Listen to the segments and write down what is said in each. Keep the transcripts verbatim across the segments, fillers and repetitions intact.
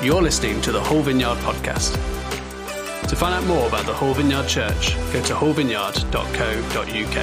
You're listening to the Whole Vineyard podcast. To find out more about the Whole Vineyard Church, go to whole vineyard dot co dot uk.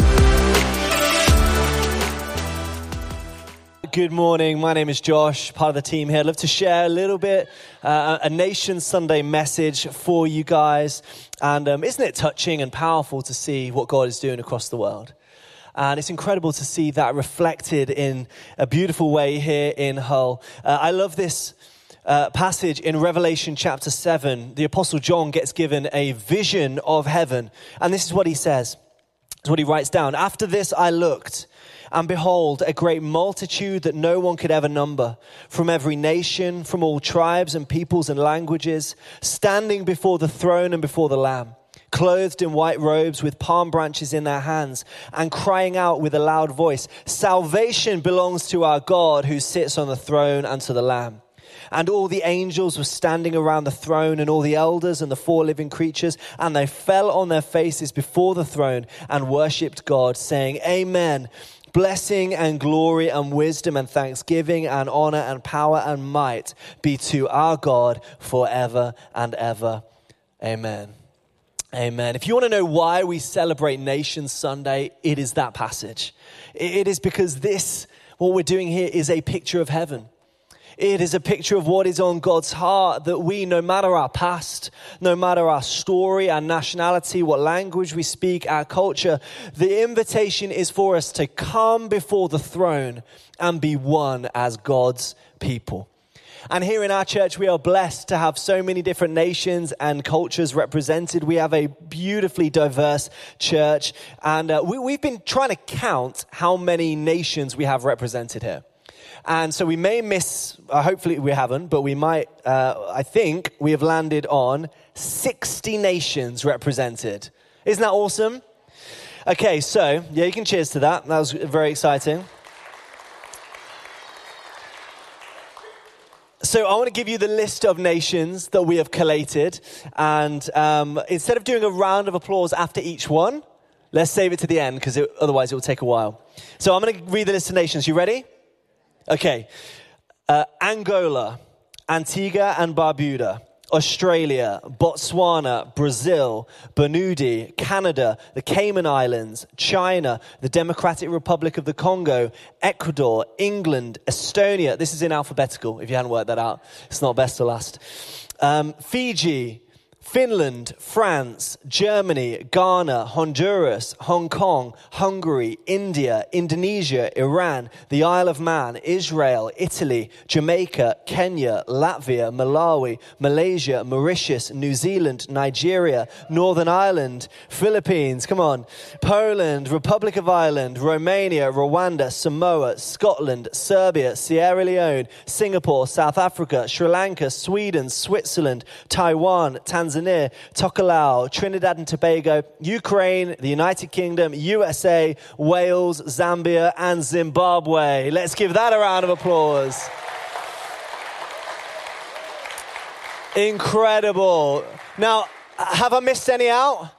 Good morning. My name is Josh, part of the team here. I'd love to share a little bit, uh, a Nation Sunday message for you guys. And um, isn't it touching and powerful to see what God is doing across the world? And it's incredible to see that reflected in a beautiful way here in Hull. Uh, I love this uh, passage in Revelation chapter seven. The Apostle John gets given a vision of heaven. And this is what he says. This is what he writes down. After this I looked, and behold, a great multitude that no one could ever number, from every nation, from all tribes and peoples and languages, standing before the throne and before the Lamb, clothed in white robes with palm branches in their hands, and crying out with a loud voice, "Salvation belongs to our God who sits on the throne and to the Lamb." And all the angels were standing around the throne, and all the elders and the four living creatures, and they fell on their faces before the throne and worshipped God, saying, "Amen. Blessing and glory and wisdom and thanksgiving and honor and power and might be to our God forever and ever. Amen." Amen. If you want to know why we celebrate Nation Sunday, it is that passage. It is because this, what we're doing here, is a picture of heaven. It is a picture of what is on God's heart, that we, no matter our past, no matter our story, our nationality, what language we speak, our culture, the invitation is for us to come before the throne and be one as God's people. And here in our church, we are blessed to have so many different nations and cultures represented. We have a beautifully diverse church. And uh, we, we've been trying to count how many nations we have represented here. And so we may miss, uh, hopefully we haven't, but we might, uh, I think we have landed on sixty nations represented. Isn't that awesome? Okay, so, yeah, you can cheers to that. That was very exciting. So I want to give you the list of nations that we have collated. And um, instead of doing a round of applause after each one, let's save it to the end, because otherwise it will take a while. So I'm going to read the list of nations. You ready? Okay. Uh, Angola, Antigua and Barbuda, Australia, Botswana, Brazil, Burundi, Canada, the Cayman Islands, China, the Democratic Republic of the Congo, Ecuador, England, Estonia. This is in alphabetical, if you hadn't worked that out. It's not best to last. Um, Fiji, Finland, France, Germany, Ghana, Honduras, Hong Kong, Hungary, India, Indonesia, Iran, the Isle of Man, Israel, Italy, Jamaica, Kenya, Latvia, Malawi, Malaysia, Mauritius, New Zealand, Nigeria, Northern Ireland, Philippines, come on, Poland, Republic of Ireland, Romania, Rwanda, Samoa, Scotland, Serbia, Sierra Leone, Singapore, South Africa, Sri Lanka, Sweden, Switzerland, Taiwan, Tanzania, Tokelau, Trinidad and Tobago, Ukraine, the United Kingdom, U S A, Wales, Zambia, and Zimbabwe. Let's give that a round of applause. Incredible. Now, have I missed any out?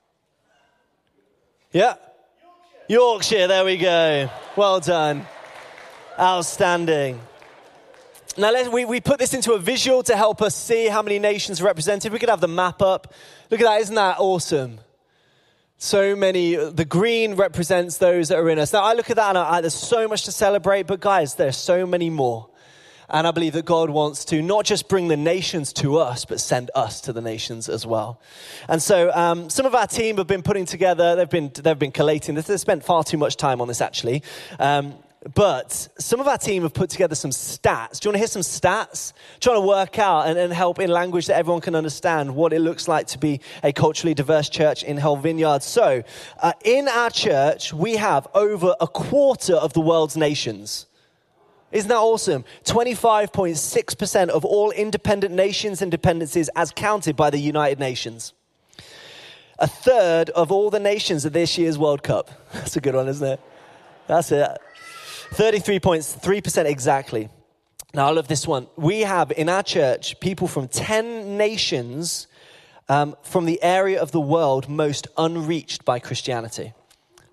Yeah? Yorkshire, Yorkshire, there we go. Well done. Outstanding. Now, let's, we, we put this into a visual to help us see how many nations are represented. We could have the map up. Look at that. Isn't that awesome? So many. The green represents those that are in us. Now, I look at that and I, there's so much to celebrate. But guys, there's so many more. And I believe that God wants to not just bring the nations to us, but send us to the nations as well. And so um, some of our team have been putting together, they've been they've been collating this. They've spent far too much time on this, actually. Um But some of our team have put together some stats. Do you want to hear some stats? Trying to work out and, and help in language that everyone can understand what it looks like to be a culturally diverse church in Hull Vineyard. So, uh, in our church, we have over a quarter of the world's nations. Isn't that awesome? twenty-five point six percent of all independent nations and dependencies as counted by the United Nations. A third of all the nations of this year's World Cup. That's a good one, isn't it? That's it. thirty-three point three percent exactly. Now, I love this one. We have in our church people from ten nations um, from the area of the world most unreached by Christianity.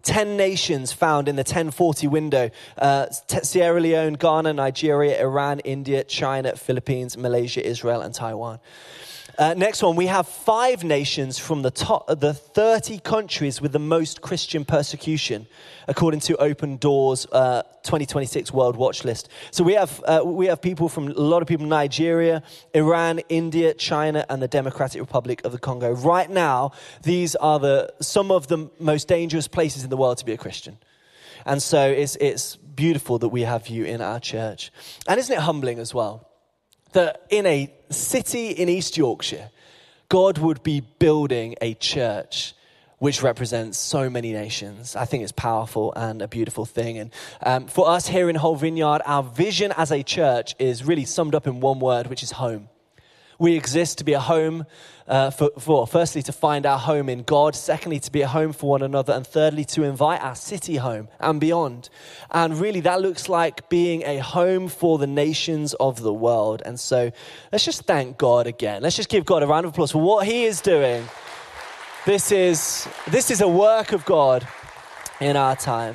ten nations found in the ten forty window. Uh, Sierra Leone, Ghana, Nigeria, Iran, India, China, Philippines, Malaysia, Israel, and Taiwan. Uh, next one, we have five nations from the top of the thirty countries with the most Christian persecution, according to Open Doors uh, twenty twenty-six World Watch List. So we have uh, we have people from, a lot of people, Nigeria, Iran, India, China, and the Democratic Republic of the Congo. Right now, these are the some of the most dangerous places in the world to be a Christian. And so it's it's beautiful that we have you in our church. And isn't it humbling as well? That in a city in East Yorkshire, God would be building a church which represents so many nations. I think it's powerful and a beautiful thing. And um, for us here in Whole Vineyard, our vision as a church is really summed up in one word, which is home. We exist to be a home uh, for, for, firstly, to find our home in God. Secondly, to be a home for one another. And thirdly, to invite our city home and beyond. And really, that looks like being a home for the nations of the world. And so let's just thank God again. Let's just give God a round of applause for what he is doing. This is, this is a work of God in our time.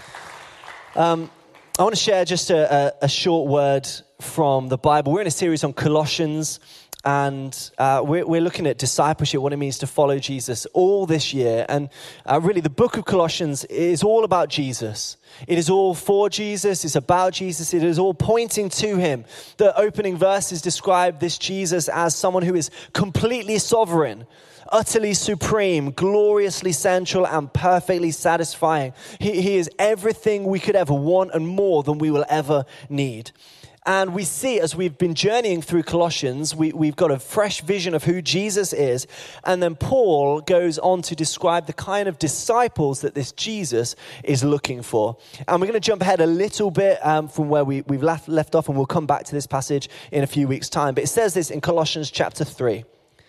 Um, I want to share just a, a, a short word from the Bible. We're in a series on Colossians. And uh, we're, we're looking at discipleship, what it means to follow Jesus all this year. And uh, really, the book of Colossians is all about Jesus. It is all for Jesus. It's about Jesus. It is all pointing to him. The opening verses describe this Jesus as someone who is completely sovereign, utterly supreme, gloriously central, and perfectly satisfying. He, he is everything we could ever want and more than we will ever need. And we see, as we've been journeying through Colossians, we, we've got a fresh vision of who Jesus is. And then Paul goes on to describe the kind of disciples that this Jesus is looking for. And we're going to jump ahead a little bit um, from where we, we've left, left off, and we'll come back to this passage in a few weeks' time. But it says this in Colossians chapter three.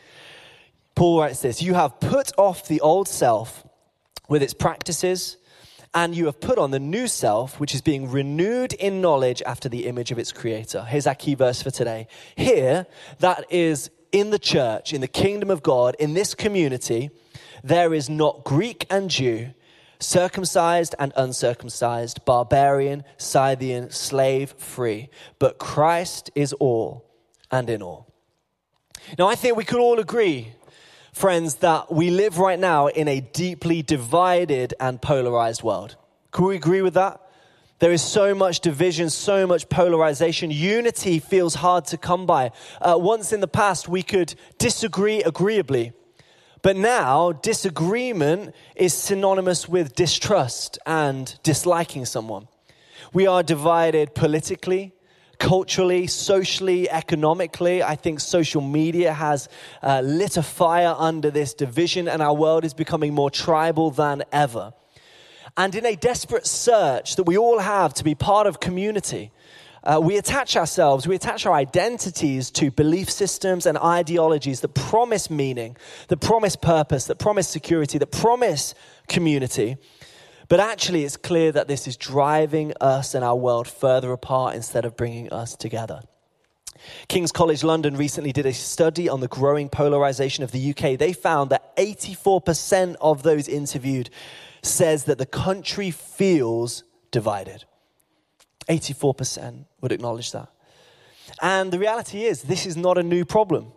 Paul writes this: "You have put off the old self with its practices, and you have put on the new self, which is being renewed in knowledge after the image of its creator." Here's our key verse for today. Here, that is in the church, in the kingdom of God, in this community, there is not Greek and Jew, circumcised and uncircumcised, barbarian, Scythian, slave, free, but Christ is all and in all. Now, I think we could all agree, friends, that we live right now in a deeply divided and polarized world. Can we agree with that? There is so much division, so much polarization. Unity feels hard to come by. Uh, once in the past, we could disagree agreeably. But now, disagreement is synonymous with distrust and disliking someone. We are divided politically, culturally, socially, economically. I think social media has uh, lit a fire under this division, and our world is becoming more tribal than ever. And in a desperate search that we all have to be part of community, uh, we attach ourselves, we attach our identities to belief systems and ideologies that promise meaning, that promise purpose, that promise security, that promise community. But actually, it's clear that this is driving us and our world further apart instead of bringing us together. King's College London recently did a study on the growing polarization of the U K. They found that eighty-four percent of those interviewed says that the country feels divided. eighty-four percent would acknowledge that. And the reality is, this is not a new problem.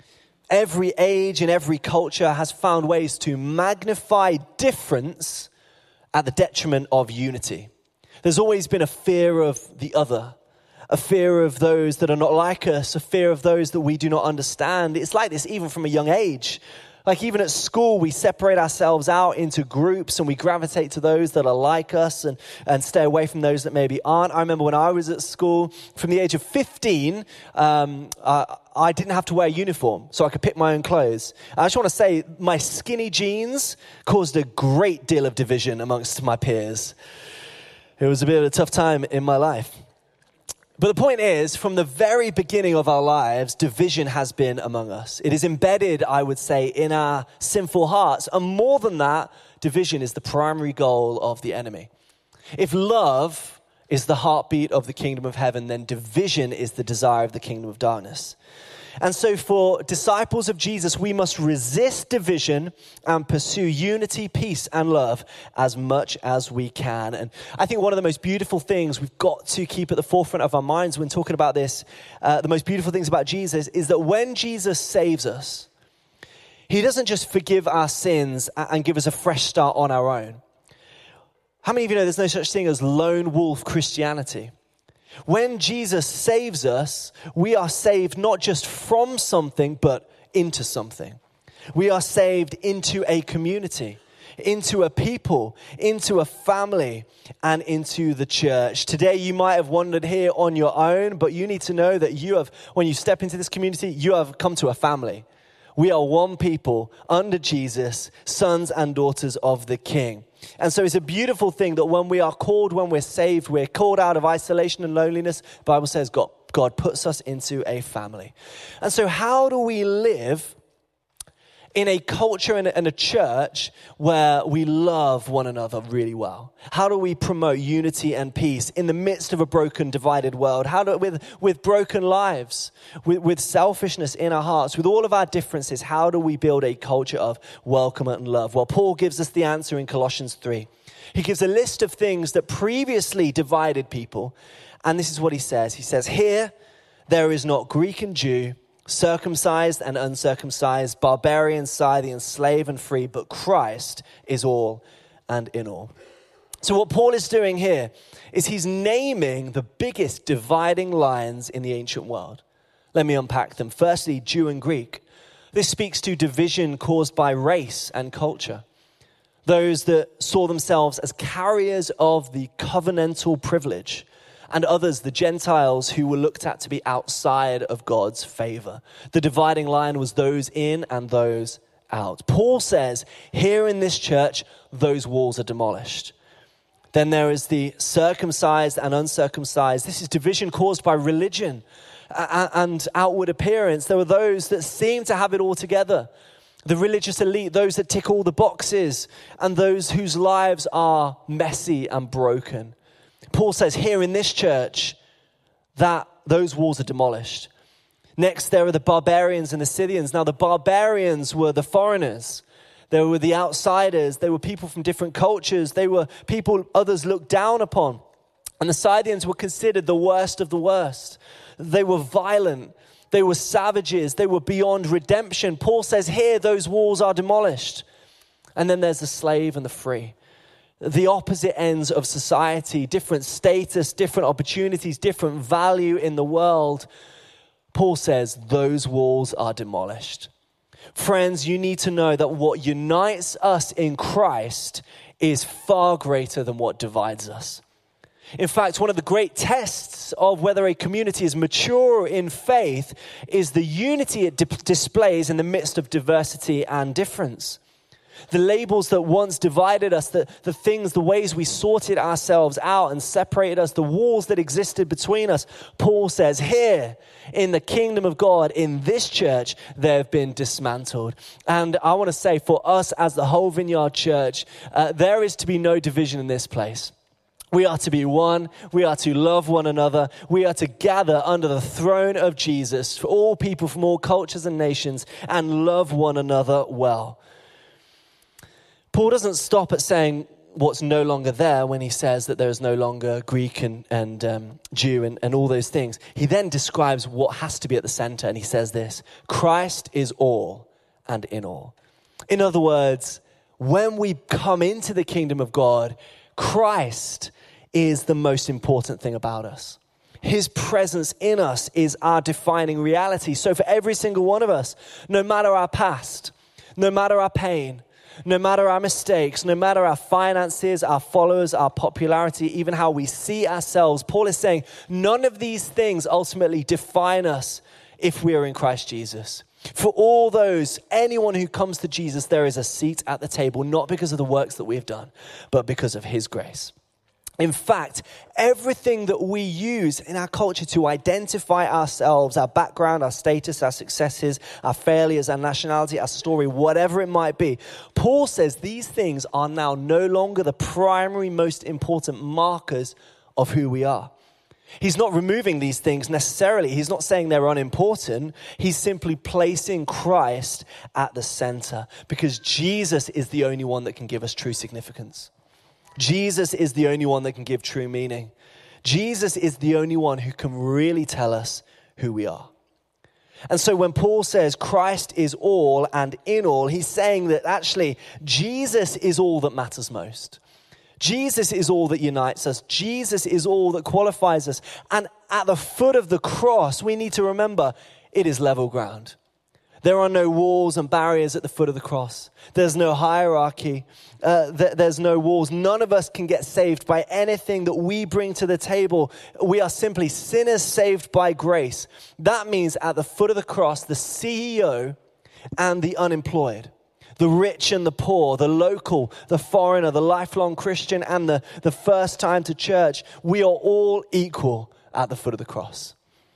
Every age and every culture has found ways to magnify difference at the detriment of unity. There's always been a fear of the other, a fear of those that are not like us, a fear of those that we do not understand. It's like this even from a young age. Like even at school, we separate ourselves out into groups and we gravitate to those that are like us and, and stay away from those that maybe aren't. I remember when I was at school, from the age of fifteen, um, uh, I didn't have to wear a uniform, so I could pick my own clothes. I just want to say my skinny jeans caused a great deal of division amongst my peers. It was a bit of a tough time in my life. But the point is, from the very beginning of our lives, division has been among us. It is embedded, I would say, in our sinful hearts. And more than that, division is the primary goal of the enemy. If love is the heartbeat of the kingdom of heaven, then division is the desire of the kingdom of darkness. And so for disciples of Jesus, we must resist division and pursue unity, peace, and love as much as we can. And I think one of the most beautiful things we've got to keep at the forefront of our minds when talking about this, uh, the most beautiful things about Jesus is that when Jesus saves us, he doesn't just forgive our sins and give us a fresh start on our own. How many of you know there's no such thing as lone wolf Christianity? When Jesus saves us, we are saved not just from something, but into something. We are saved into a community, into a people, into a family, and into the church. Today, you might have wandered here on your own, but you need to know that you have, when you step into this community, you have come to a family. We are one people under Jesus, sons and daughters of the King. And so it's a beautiful thing that when we are called, when we're saved, we're called out of isolation and loneliness. The Bible says God, God puts us into a family. And so how do we live in a culture and a, and a church where we love one another really well? How do we promote unity and peace in the midst of a broken, divided world? How do with with broken lives, with, with selfishness in our hearts, with all of our differences, how do we build a culture of welcome and love? Well, Paul gives us the answer in Colossians three. He gives a list of things that previously divided people, and this is what he says. He says, "Here there is not Greek and Jew, circumcised and uncircumcised, barbarian, Scythian, slave and free, but Christ is all and in all." So what Paul is doing here is he's naming the biggest dividing lines in the ancient world. Let me unpack them. Firstly, Jew and Greek. This speaks to division caused by race and culture. Those that saw themselves as carriers of the covenantal privilege, and others, the Gentiles, who were looked at to be outside of God's favor. The dividing line was those in and those out. Paul says, here in this church, those walls are demolished. Then there is the circumcised and uncircumcised. This is division caused by religion and outward appearance. There were those that seem to have it all together. The religious elite, those that tick all the boxes, and those whose lives are messy and broken. Paul says here in this church that those walls are demolished. Next, there are the barbarians and the Scythians. Now, the barbarians were the foreigners. They were the outsiders. They were people from different cultures. They were people others looked down upon. And the Scythians were considered the worst of the worst. They were violent. They were savages. They were beyond redemption. Paul says here those walls are demolished. And then there's the slave and the free. The opposite ends of society, different status, different opportunities, different value in the world. Paul says those walls are demolished. Friends, you need to know that what unites us in Christ is far greater than what divides us. In fact, one of the great tests of whether a community is mature in faith is the unity it di- displays in the midst of diversity and difference. The labels that once divided us, the, the things, the ways we sorted ourselves out and separated us, the walls that existed between us, Paul says, here in the kingdom of God, in this church, they have been dismantled. And I want to say for us as the whole Vineyard Church, uh, there is to be no division in this place. We are to be one. We are to love one another. We are to gather under the throne of Jesus for all people from all cultures and nations and love one another well. Paul doesn't stop at saying what's no longer there when he says that there is no longer Greek and, and um, Jew and, and all those things. He then describes what has to be at the center, and he says this: Christ is all and in all. In other words, when we come into the kingdom of God, Christ is the most important thing about us. His presence in us is our defining reality. So for every single one of us, no matter our past, no matter our pain, no matter our mistakes, no matter our finances, our followers, our popularity, even how we see ourselves, Paul is saying none of these things ultimately define us if we are in Christ Jesus. For all those, anyone who comes to Jesus, there is a seat at the table, not because of the works that we have done, but because of his grace. In fact, everything that we use in our culture to identify ourselves, our background, our status, our successes, our failures, our nationality, our story, whatever it might be, Paul says these things are now no longer the primary, most important markers of who we are. He's not removing these things necessarily. He's not saying they're unimportant. He's simply placing Christ at the center because Jesus is the only one that can give us true significance. Jesus is the only one that can give true meaning. Jesus is the only one who can really tell us who we are. And so when Paul says Christ is all and in all, he's saying that actually Jesus is all that matters most. Jesus is all that unites us. Jesus is all that qualifies us. And at the foot of the cross, we need to remember it is level ground. There are no walls and barriers at the foot of the cross. There's no hierarchy. Uh, th- there's no walls. None of us can get saved by anything that we bring to the table. We are simply sinners saved by grace. That means at the foot of the cross, the C E O and the unemployed, the rich and the poor, the local, the foreigner, the lifelong Christian, and the, the first time to church, we are all equal at the foot of the cross.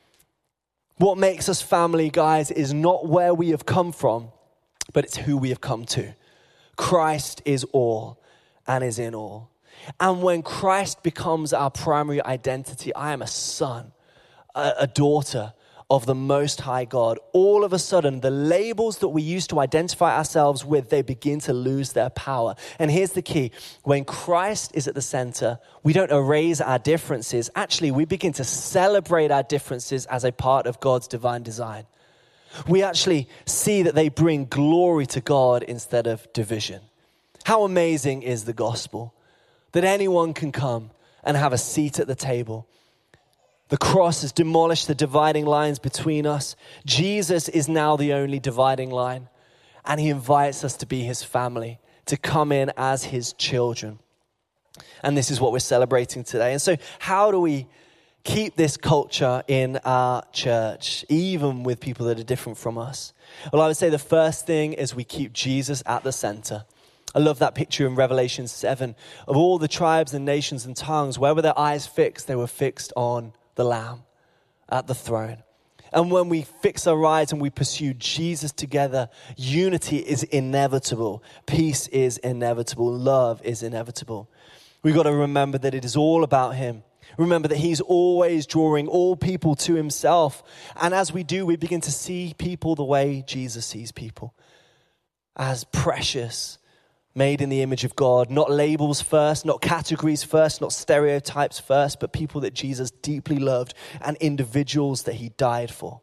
What makes us family, guys, is not where we have come from, but it's who we have come to. Christ is all and is in all. And when Christ becomes our primary identity, I am a son, a, a daughter of the Most High God, all of a sudden, the labels that we used to identify ourselves with, they begin to lose their power. And here's the key. When Christ is at the center, we don't erase our differences. Actually, we begin to celebrate our differences as a part of God's divine design. We actually see that they bring glory to God instead of division. How amazing is the gospel? That anyone can come and have a seat at the table. The cross has demolished the dividing lines between us. Jesus is now the only dividing line. And he invites us to be his family, to come in as his children. And this is what we're celebrating today. And so how do we keep this culture in our church, even with people that are different from us? Well, I would say the first thing is we keep Jesus at the center. I love that picture in Revelation seven of all the tribes and nations and tongues. Where were their eyes fixed? They were fixed on the Lamb at the throne. And when we fix our eyes and we pursue Jesus together, unity is inevitable. Peace is inevitable. Love is inevitable. We've got to remember that it is all about him. Remember that he's always drawing all people to himself. And as we do, we begin to see people the way Jesus sees people. As precious, made in the image of God, not labels first, not categories first, not stereotypes first, but people that Jesus deeply loved and individuals that he died for.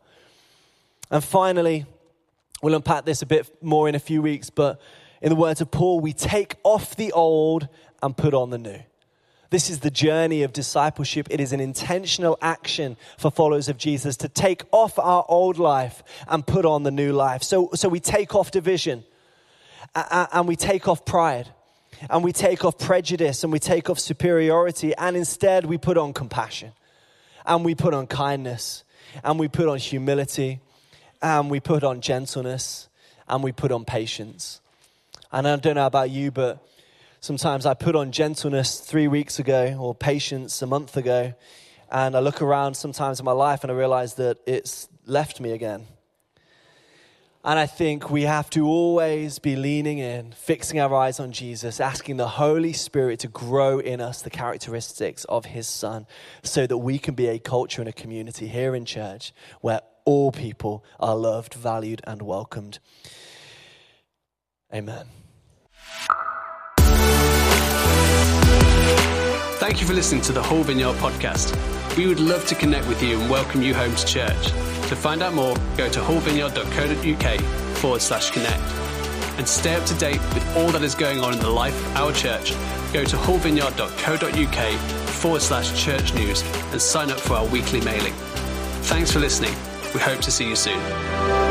And finally, we'll unpack this a bit more in a few weeks, but in the words of Paul, we take off the old and put on the new. This is the journey of discipleship. It is an intentional action for followers of Jesus to take off our old life and put on the new life. So, so we take off division. And we take off pride, and we take off prejudice, and we take off superiority, and instead we put on compassion, and we put on kindness, and we put on humility, and we put on gentleness, and we put on patience. And I don't know about you, but sometimes I put on gentleness three weeks ago, or patience a month ago, and I look around sometimes in my life and I realize that it's left me again. And I think we have to always be leaning in, fixing our eyes on Jesus, asking the Holy Spirit to grow in us the characteristics of his Son so that we can be a culture and a community here in church where all people are loved, valued, and welcomed. Amen. Thank you for listening to the Whole Vineyard podcast. We would love to connect with you and welcome you home to church. To find out more, go to wholevineyard.co.uk forward slash connect. And stay up to date with all that is going on in the life of our church, go to wholevineyard.co.uk forward slash church news and sign up for our weekly mailing. Thanks for listening. We hope to see you soon.